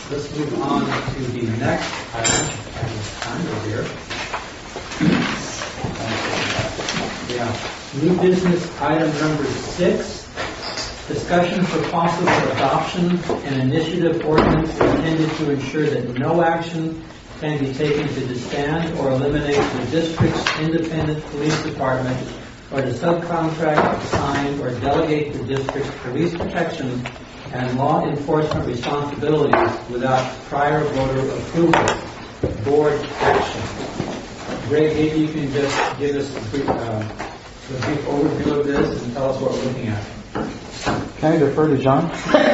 Let's move on to the next item. Over here. New business item number 6. Discussion for possible adoption an initiative ordinance intended to ensure that no action can be taken to disband or eliminate the district's independent police department or to subcontract, assign, or delegate the district's police protection and law enforcement responsibilities without prior voter approval. Board action. Greg, maybe you can just give us a brief overview of this and tell us what we're looking at. Can I defer to John?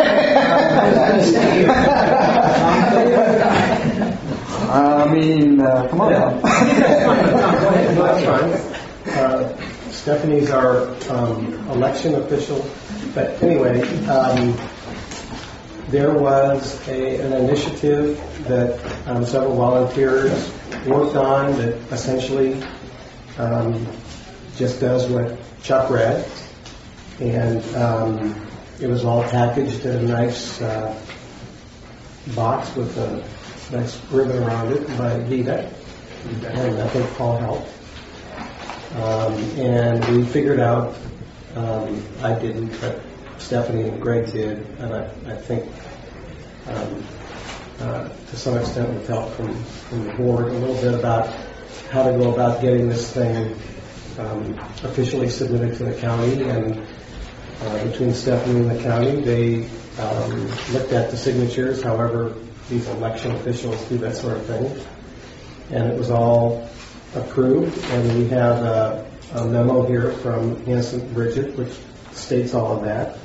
Come on. Go ahead. Stephanie's our election official. But anyway, there was an initiative that several volunteers worked on that essentially just does what Chuck read. And it was all packaged in a nice box with a nice ribbon around it by Vita. And I think Paul helped. And we figured out, I didn't, but Stephanie and Greg did, and I think to some extent with help from the board, a little bit about how to go about getting this thing officially submitted to the county. And between Stephanie and the county, they looked at the signatures, however these election officials do that sort of thing. And it was all approved, and we have a memo here from Innocent Bridget, which states all of that.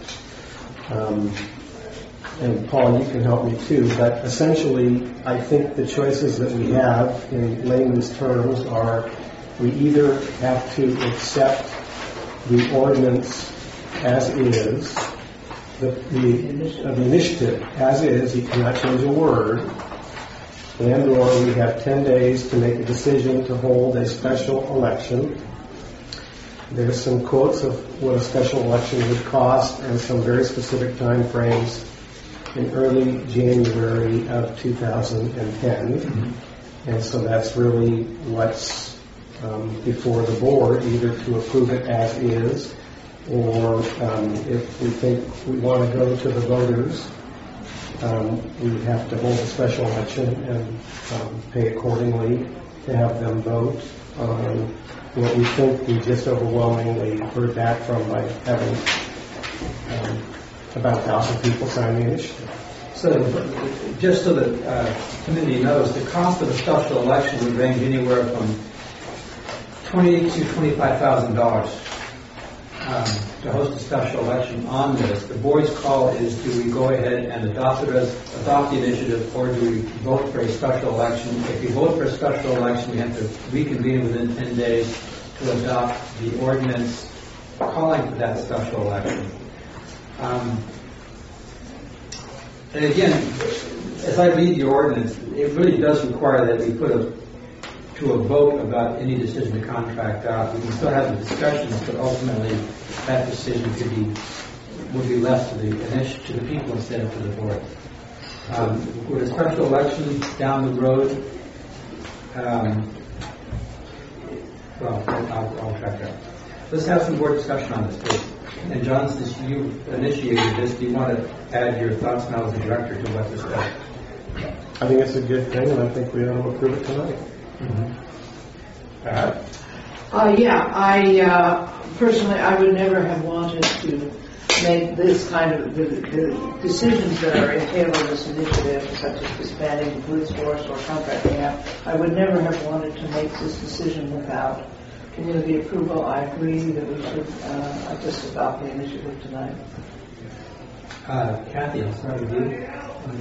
And Paul, you can help me too, but essentially I think the choices that we have in layman's terms are we either have to accept the ordinance as is, the initiative as is, you cannot change a word, and or we have 10 days to make a decision to hold a special election. There's some quotes of what a special election would cost and some very specific time frames in early January of 2010. Mm-hmm. And so that's really what's before the board, either to approve it as is, or if we think we want to go to the voters, we would have to hold a special election and pay accordingly to have them vote on what we think we just overwhelmingly heard back from by having about 1,000 people sign the initiative. So, just so that community knows, the cost of a special election would range anywhere from $20,000 to $25,000 to host a special election on this. The board's call is: do we go ahead and adopt the initiative, or do we vote for a special election? If we vote for a special election, we have to reconvene within 10 days to adopt the ordinance calling for that special election. And again, as I read the ordinance, it really does require that we put to a vote about any decision to contract out. We can still have the discussions, but ultimately that decision would be left to the people instead of to the board. With a special election down the road, I'll track that. Let's have some more discussion on this, please. And John, since you initiated this, do you want to add your thoughts now as the director to what this does? I think it's a good thing, and I think we ought to approve it tonight. I personally, I would never have wanted to make this kind of the decisions that are entailed in this initiative, such as disbanding the police force or contracting out. I would never have wanted to make this decision without community approval. I agree that we should just adopt the initiative tonight. Kathy, I'll start with you.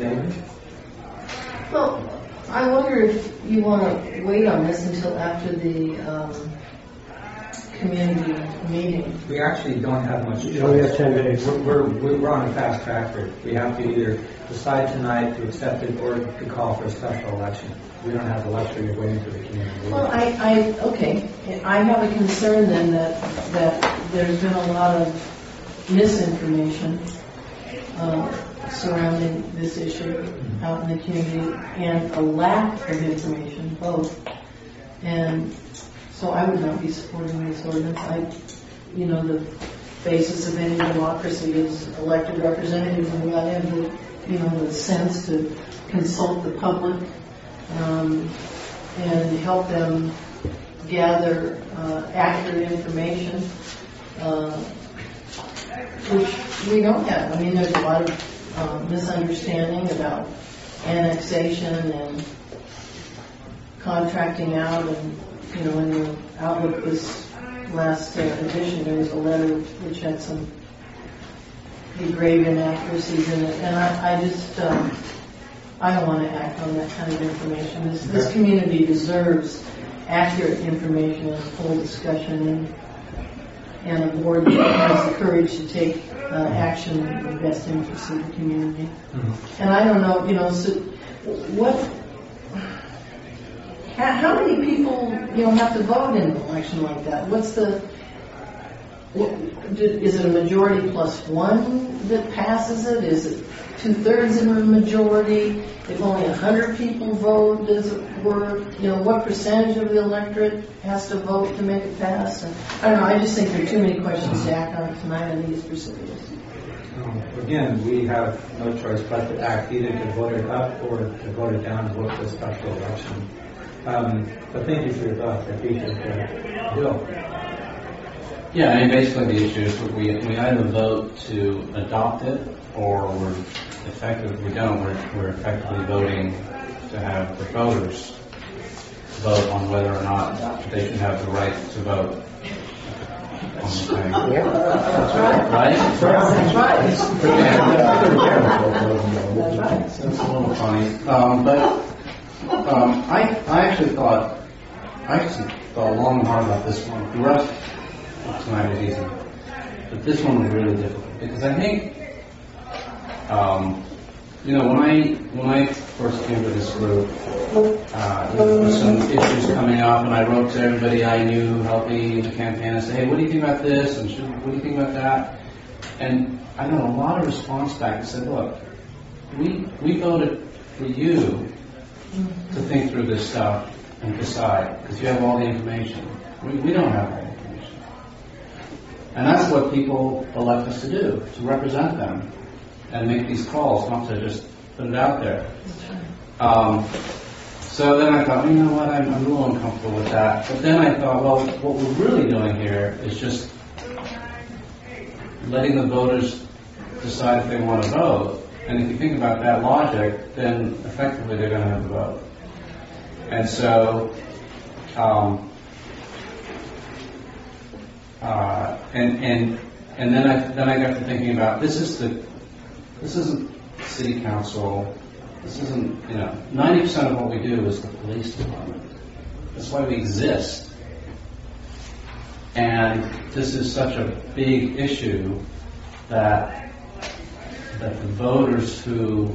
Well, I wonder if you want to wait on this until after the community meeting. We actually don't have much choice. We only have 10 days. We're on a fast track here. We have to either decide tonight to accept it or to call for a special election. We don't have the luxury of waiting for the community. Well, okay. I have a concern then that there's been a lot of misinformation surrounding this issue. out in the community and a lack of information, both. And so I would not be supporting this ordinance. The basis of any democracy is elected representatives, and we ought to have the sense to consult the public and help them gather accurate information, which we don't have. I mean, there's a lot of misunderstanding about annexation and contracting out, and in the Outlook this last edition, there was a letter which had some grave inaccuracies in it, and I just I don't want to act on that kind of information. This community deserves accurate information and full discussion, and a board that has the courage to take action in the best interest of the community. Mm-hmm. And I don't know, so what? How many people, have to vote in an election like that? Is it a majority plus one that passes it? Is it 2/3 of a majority? If only 100 people vote, as it were, what percentage of the electorate has to vote to make it pass? And I don't know, I just think there are too many questions to act on tonight, and these precipitous. Again, we have no choice but to act, either to vote it up or to vote it down and vote for a special election. But thank you for your thoughts. I appreciate that. Bill? Yeah, I mean, basically the issue is we either vote to adopt it, or if we don't, we're effectively voting to have the voters vote on whether or not they should have the right to vote on the thing. Yeah, that's right. Right? That's right. That's right. So it's a little funny. I actually thought long and hard about this one. The rest of tonight was easy, but this one was really difficult because I think, when I first came to this group, there were some issues coming up, and I wrote to everybody I knew helping the campaign and said, "Hey, what do you think about this? And what do you think about that?" And I got a lot of response back that said, "Look, we voted for you to think through this stuff and decide, because you have all the information. We don't have all the information." And that's what people elect us to do, to represent them and make these calls, not to just put it out there. So then I thought, you know what, I'm a little uncomfortable with that. But then I thought, well, what we're really doing here is just letting the voters decide if they want to vote. And if you think about that logic, then effectively they're going to have the vote. And so, and then I got to thinking about this isn't city council. This isn't 90% of what we do is the police department. That's why we exist. And this is such a big issue that the voters who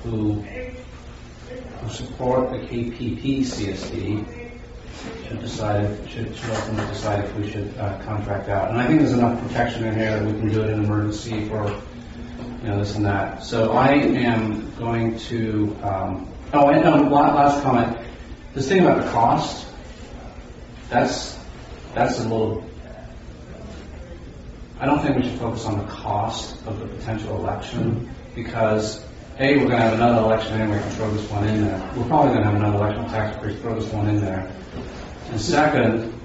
support the KPP CSD should ultimately decide if we should contract out. And I think there's enough protection in here that we can do it in emergency for this and that. So I am going to. Last comment. This thing about the cost. That's a little. I don't think we should focus on the cost of the potential election, because A, we're going to have another election and we can throw this one in there. We're probably going to have another election tax increase, throw this one in there. And second,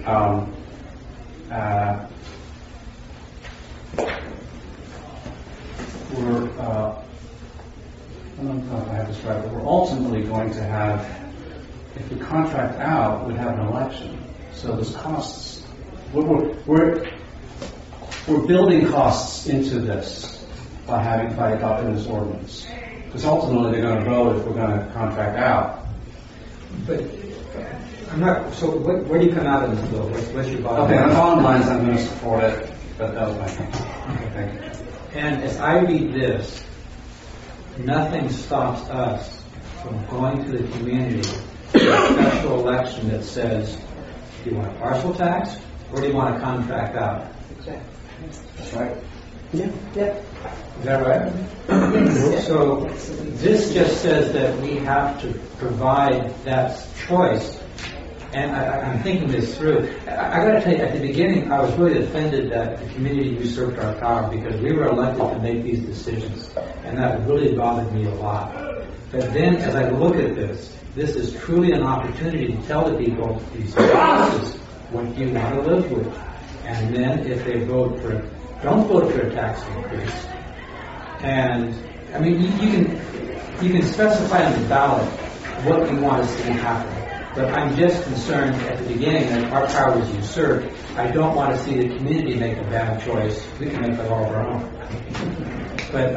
I don't know if I have this right, but we're ultimately going to have, if we contract out, we'd have an election. So there's costs. We're building costs into this by adopting this ordinance. Because ultimately they're going to vote if we're going to contract out. But I'm not. So where do you come out of this bill? What's your bottom line? Okay, on bottom lines, I'm going to support it. But that was my thinking. Okay, thank you. And as I read this, nothing stops us from going to the community with a special election that says, do you want a partial tax or do you want a contract out? Exactly. That's right. Yeah. Yep. Is that right? So this just says that we have to provide that choice. And I'm thinking this through. I got to tell you, at the beginning, I was really offended that the community usurped our power because we were elected to make these decisions. And that really bothered me a lot. But then, as I look at this is truly an opportunity to tell the people, these choices, what you want to live with. And then if they don't vote for a tax increase. And, I mean, you can specify on the ballot what you want to see happen. But I'm just concerned at the beginning that our power was usurped. I don't want to see the community make a bad choice. We can make it all of our own. But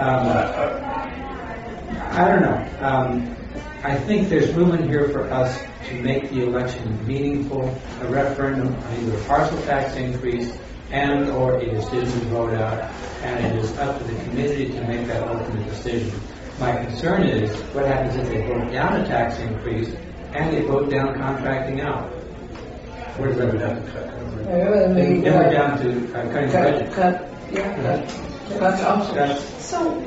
I don't know. I think there's room in here for us to make the election meaningful, a referendum on either a partial tax increase and or a decision to vote out, and it is up to the community to make that ultimate decision. My concern is what happens if they vote down a tax increase and they vote down contracting out? Where does that go down to cut? Then we're down to cutting the budget. So,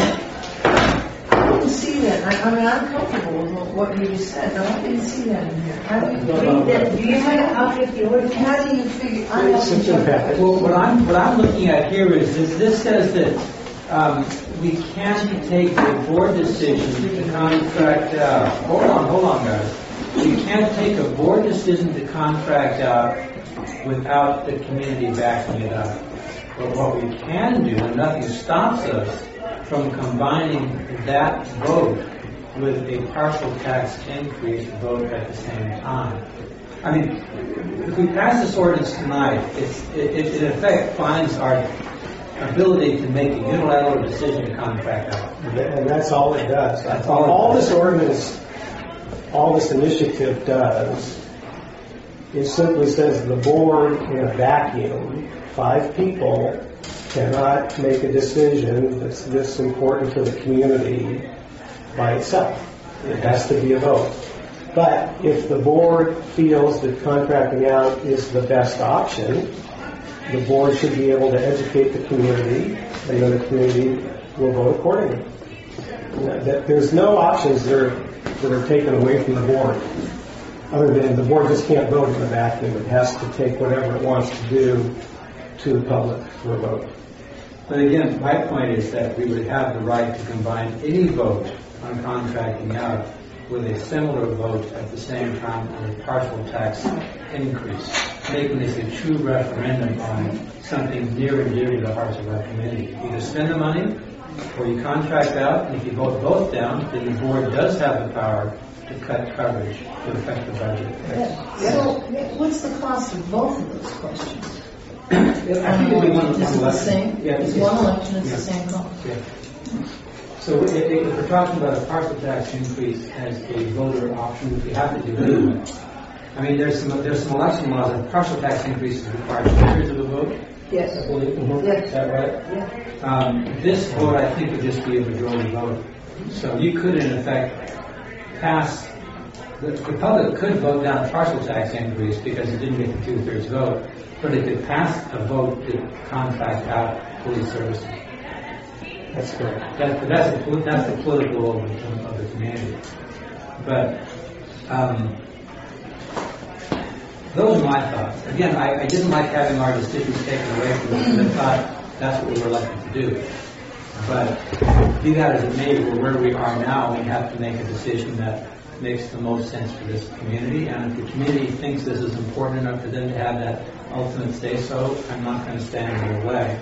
I didn't see that. I mean, I'm comfortable with what you just said. No, I didn't see that in here. How do you read that? Do you have it out of the ordinance? How do you figure? It's impact. Well, what I'm looking at here is this says that we can't take a board decision to contract out. Hold on, guys. We can't take a board decision to contract out without the community backing it up. But what we can do, and nothing stops us from combining that vote with a partial tax increase vote at the same time. I mean, if we pass this ordinance tonight, it in effect finds our ability to make a unilateral decision to contract out. And that's all it does. That's all this ordinance, all this initiative does, it simply says the board in a vacuum, 5 people, cannot make a decision that's this important to the community by itself. It has to be a vote. But if the board feels that contracting out is the best option, the board should be able to educate the community, and then the community will vote accordingly. There's no options that are taken away from the board, other than the board just can't vote in the vacuum. It has to take whatever it wants to do to the public for a vote. But again, my point is that we would have the right to combine any vote on contracting out with a similar vote at the same time on a partial tax increase, making this a true referendum on something near and dear to the hearts of our community. Either spend the money or you contract out, and if you vote both down, then the board does have the power to cut coverage to affect the budget. So, what's the cost of both of those questions? I think it'll be one Is it the election. same? Yeah, It's one election, it's the same cost. Yeah. So if we're talking about a partial tax increase as a voter option, which we have to do anyway. I mean, there's some election laws that partial tax increases require 2/3 of the vote. Yes. I believe. Yes. Is that right? Yeah. This vote, I think, would just be a majority vote. So you could, in effect, pass. The public could vote down a partial tax increase because it didn't get the 2/3 vote, but it could pass a vote to contract out police services. That's correct. That's the political will of the community. But those are my thoughts. Again, I didn't like having our decisions taken away from us, and I thought that's what we were elected to do. But be that as it may, we're where we are now, we have to make a decision that makes the most sense for this community. And if the community thinks this is important enough for them to have that ultimate say-so, I'm not going to stand in their way.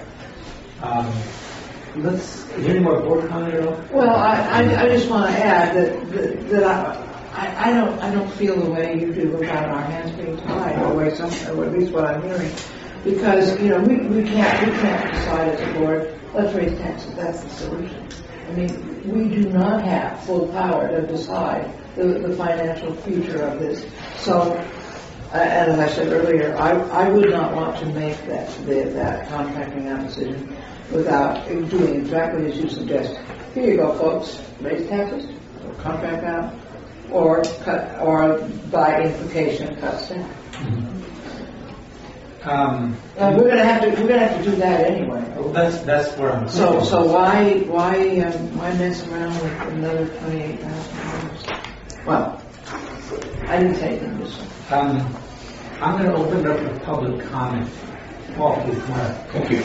Is there any more board comment at all? Well, I just want to add that I don't feel the way you do about our hands being tied, or at least what I'm hearing, because we can't decide as a board. Let's raise taxes. That's the solution. I mean, we do not have full power to decide the financial future of this. So, and as I said earlier, I would not want to make that contracting out decision without doing exactly as you suggest. Here you go, folks. Raise taxes, or contract out, or cut, or by implication, cut staff. We're gonna have to do that anyway. That's where I'm. So why mess around with another $28,000? Well, I didn't take them this one. I'm going to open it up for public comment. Paul, please come on. Thank you.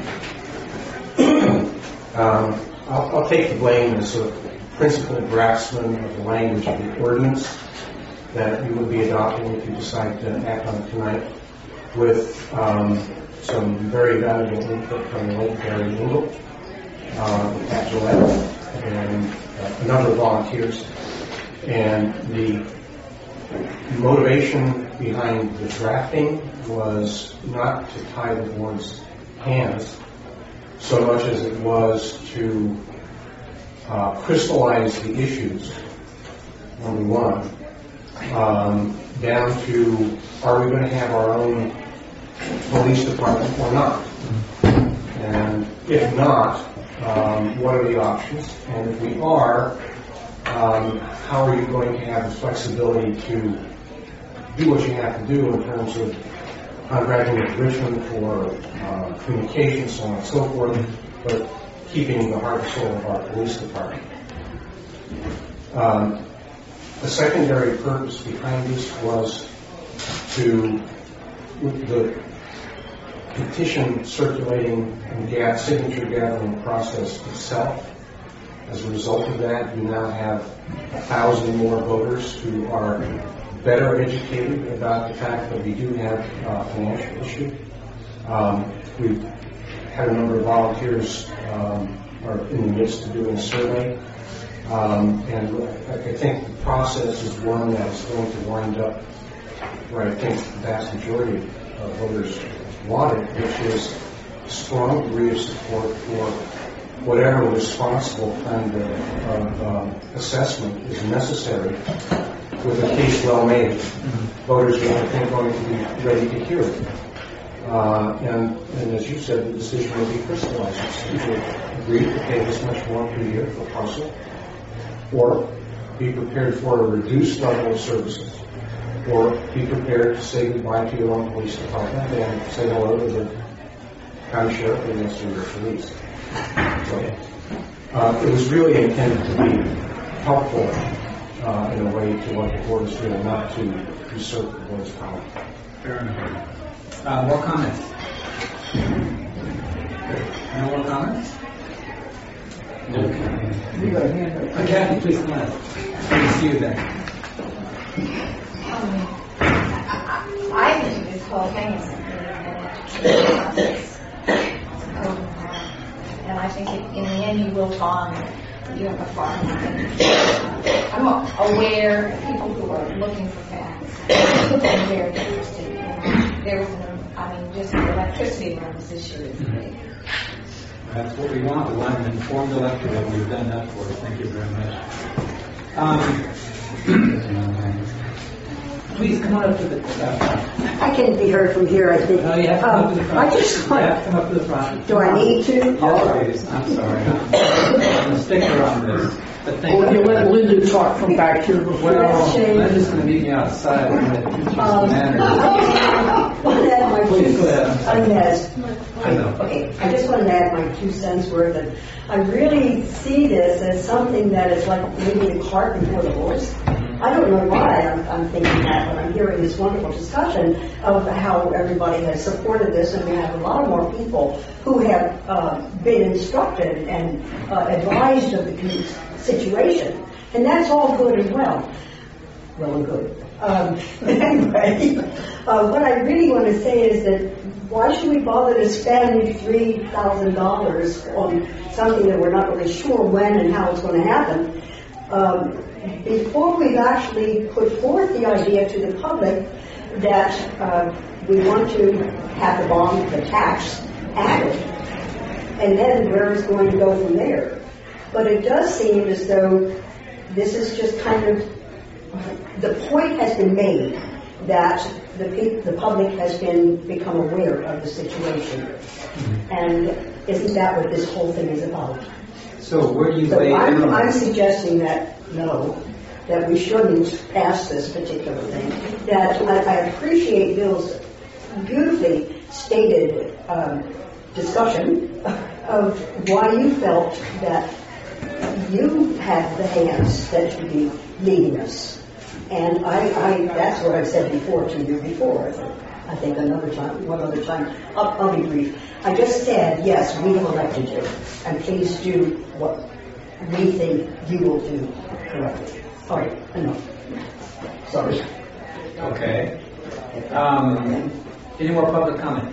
I'll take the blame as a principal draftsman of the language of the ordinance that you would be adopting if you decide to act on it tonight, with some very valuable input from the late Gary Engel at Gillette and a number of volunteers. And the motivation behind the drafting was not to tie the board's hands so much as it was to crystallize the issues, number one, down to, are we going to have our own police department or not? And if not, what are the options? And if we are, how are you going to have the flexibility to do what you have to do in terms of contracting with Richmond for communication, so on and so forth, but keeping the heart and soul of our police department? The secondary purpose behind this was to, with the petition circulating and signature gathering process itself, as a result of that, you now have 1,000 more voters who are better educated about the fact that we do have a financial issue. We've had a number of volunteers are in the midst of doing a survey. And I think the process is one that is going to wind up where I think the vast majority of voters want it, which is a strong degree of support for whatever responsible kind of assessment is necessary with a case well made. Voters are, I think, going to be ready to hear it. And as you said, the decision will be crystallized. Either agree to pay this much more per year for parcel, or be prepared for a reduced level of services, or be prepared to say goodbye to your own police department and say hello to the county sheriff and the city police. So, it was really intended to be helpful in a way to what the board is doing, not to usurp the board's power. Fair enough. More comments? No more comments? Okay. You got a hand up. Kathy, please come on. Good to see you there. I think it's called hanging process. And I think in the end you will find you have a farm. I'm aware of people who are looking for facts. I'm very interested. Just the electricity around this issue is big. That's what we want. We want an informed electorate, and we've done that for us. Thank you very much. Please come on up to the I can be heard from here, I think. No, you have to come up to the front. I just want... You have to come up to the front. Do I need to? Yes, please. I'm sorry. I'm going to stick around this. But thank You let Linda talk from back here before. Well, Linda's going to meet me outside. I'm going to teach you some manners. Please go ahead. I know. Okay, I just wanted to add my 2 cents worth. And I really see this as something that is like maybe the cart before the horse. I don't know why I'm thinking that, but I'm hearing this wonderful discussion of how everybody has supported this, and we have a lot more people who have been instructed and advised of the situation. And that's all good and well. Well and good. Anyway, what I really want to say is that why should we bother to spend $3,000 on something that we're not really sure when and how it's going to happen, before we've actually put forth the idea to the public that we want to have the tax added, and then where it's going to go from there. But it does seem as though this is just kind of, the point has been made that the public has become aware of the situation. And isn't that what this whole thing is about? So where do you So lay I'm suggesting that that we shouldn't pass this particular thing. That I appreciate Bill's beautifully stated discussion of why you felt that you had the hands that should be leading us. And that's what I said before to you before. I think another time, one other time. I'll be brief. I just said, yes, we have elected you, and please do what we think you will do correctly. All right, enough. Sorry. Okay. Any more public comment?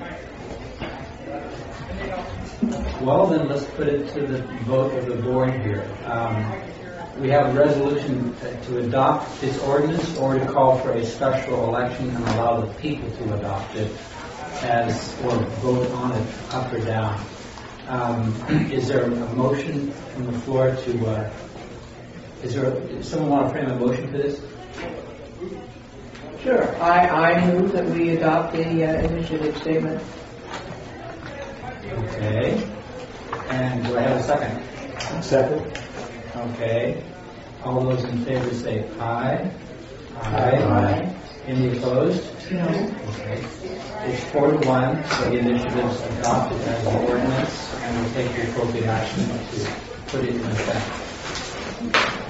Well, then let's put it to the vote of the board here. We have a resolution to adopt this ordinance or to call for a special election and allow the people to adopt it or vote on it up or down. Is there a motion from the floor to, does someone want to frame a motion for this? Sure. I move that we adopt the initiative statement. Okay. And do I have a second? Second. Okay. All those in favor say aye. Aye. Any opposed? No. Okay. It's 4-1, so the initiative is adopted as an ordinance, and we'll take the appropriate action to put it in effect.